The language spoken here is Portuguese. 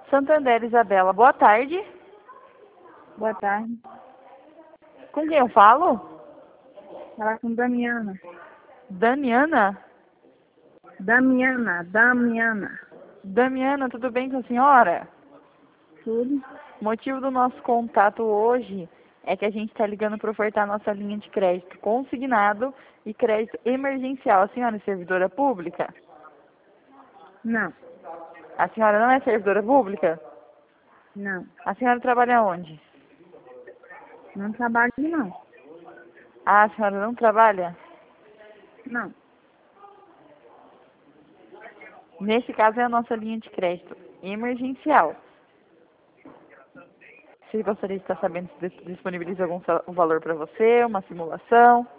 Santander, Isabela, boa tarde. Boa tarde. Com quem eu falo? Falar com Damiana. Damiana? Damiana. Damiana, tudo bem com a senhora? Tudo? O motivo do nosso contato hoje é que a gente está ligando para ofertar nossa linha de crédito consignado e crédito emergencial. A senhora é servidora pública? Não. A senhora não é servidora pública? Não. A senhora trabalha onde? Não trabalho, não. Ah, a senhora não trabalha? Não. Nesse caso é a nossa linha de crédito emergencial. Você gostaria de estar sabendo se disponibiliza algum valor para você, uma simulação?